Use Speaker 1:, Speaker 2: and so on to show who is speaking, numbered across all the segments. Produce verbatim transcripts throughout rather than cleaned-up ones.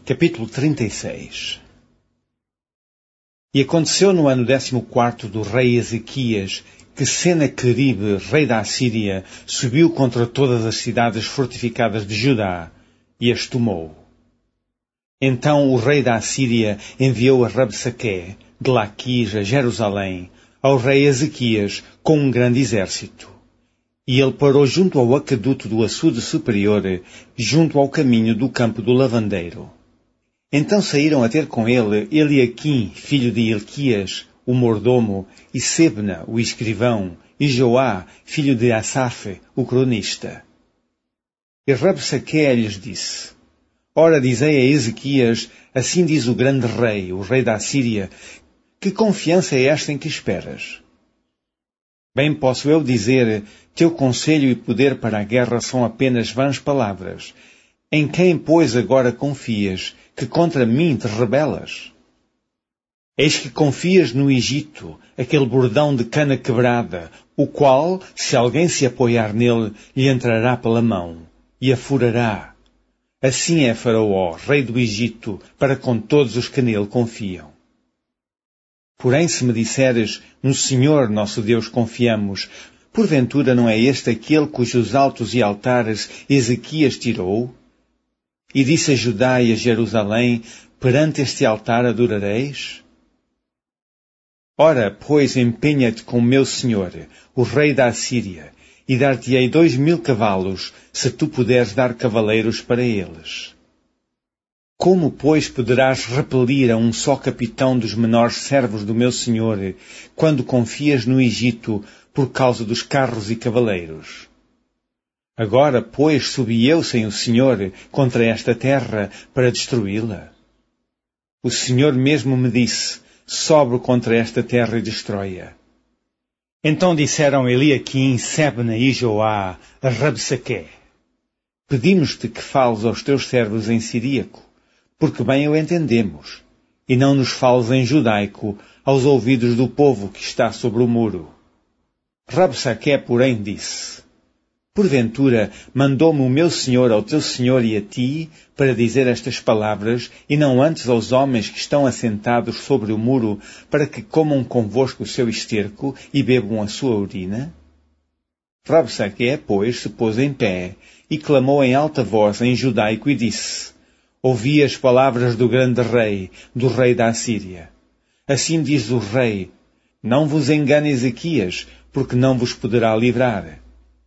Speaker 1: Capítulo trinta e seis. E aconteceu no ano décimo quarto do rei Ezequias, que Senaqueribe, rei da Assíria, subiu contra todas as cidades fortificadas de Judá, e as tomou. Então o rei da Assíria enviou a Rabsaque, de Laquis a Jerusalém, ao rei Ezequias, com um grande exército. E ele parou junto ao aqueduto do açude superior, junto ao caminho do campo do lavandeiro. Então saíram a ter com ele Eliaquim, filho de Hilquias, o mordomo, e Sebna, o escrivão, e Joá, filho de Asaf, o cronista. E Rabsaque lhes disse: Ora, dizei a Ezequias, assim diz o grande rei, o rei da Assíria, que confiança é esta em que esperas? Bem posso eu dizer, teu conselho e poder para a guerra são apenas vãs palavras. Em quem, pois, agora confias, que contra mim te rebelas? Eis que confias no Egito, aquele bordão de cana quebrada, o qual, se alguém se apoiar nele, lhe entrará pela mão, e a furará. Assim é Faraó, rei do Egito, para com todos os que nele confiam. Porém, se me disseres, no Senhor nosso Deus confiamos, porventura não é este aquele cujos altos e altares Ezequias tirou? E disse a Judá e a Jerusalém, perante este altar adorareis? Ora, pois, empenha-te com meu senhor, o rei da Assíria, e dar-te-ei dois mil cavalos, se tu puderes dar cavaleiros para eles. Como, pois, poderás repelir a um só capitão dos menores servos do meu senhor, quando confias no Egito por causa dos carros e cavaleiros? Agora, pois, subi eu sem o Senhor contra esta terra para destruí-la? O Senhor mesmo me disse, sobe contra esta terra e destrói-a. Então disseram Eliaquim, Sebna e Joá a Rabsaque: Pedimos-te que fales aos teus servos em siríaco, porque bem o entendemos, e não nos fales em judaico aos ouvidos do povo que está sobre o muro. Rabsaque, porém, disse: Porventura, mandou-me o meu senhor ao teu senhor e a ti, para dizer estas palavras, e não antes aos homens que estão assentados sobre o muro, para que comam convosco o seu esterco e bebam a sua urina? Rabsaque, pois, se pôs em pé, e clamou em alta voz em judaico e disse: Ouvi as palavras do grande rei, do rei da Assíria. Assim diz o rei: Não vos engane Ezequias, porque não vos poderá livrar.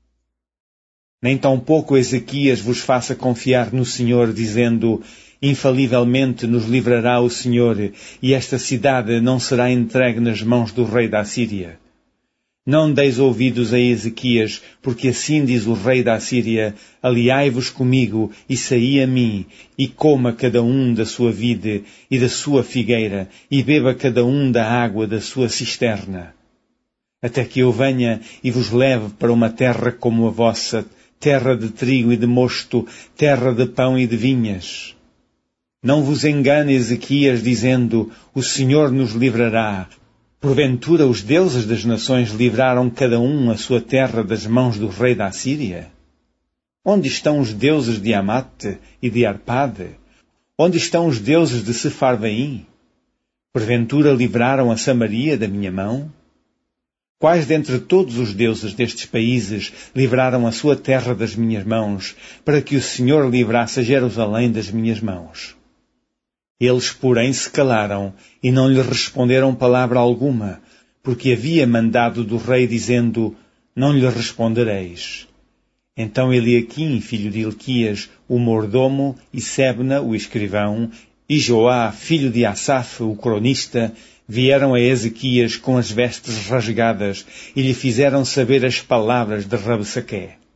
Speaker 1: Nem tampouco Ezequias vos faça confiar no Senhor, dizendo: Infalivelmente nos livrará o Senhor, e esta cidade não será entregue nas mãos do rei da Assíria. Não deis ouvidos a Ezequias, porque assim diz o rei da Assíria: Aliai-vos comigo, e saí a mim, e coma cada um da sua vide e da sua figueira, e beba cada um da água da sua cisterna. Até que eu venha e vos leve para uma terra como a vossa, terra de trigo e de mosto, terra de pão e de vinhas. Não vos engane Ezequias, dizendo: O Senhor nos livrará. Porventura os deuses das nações livraram cada um a sua terra das mãos do rei da Assíria? Onde estão os deuses de Amate e de Arpade? Onde estão os deuses de Sefarvaim? Porventura livraram a Samaria da minha mão? Quais dentre todos os deuses destes países livraram a sua terra das minhas mãos, para que o Senhor livrasse a Jerusalém das minhas mãos? Eles, porém, se calaram, e não lhe responderam palavra alguma, porque havia mandado do rei, dizendo: Não lhe respondereis. Então Eliaquim, filho de Hilquias, o mordomo, e Sebna, o escrivão, e Joá, filho de Asaf, o cronista, vieram a Ezequias com as vestes rasgadas, e lhe fizeram saber as palavras de Rabsaque.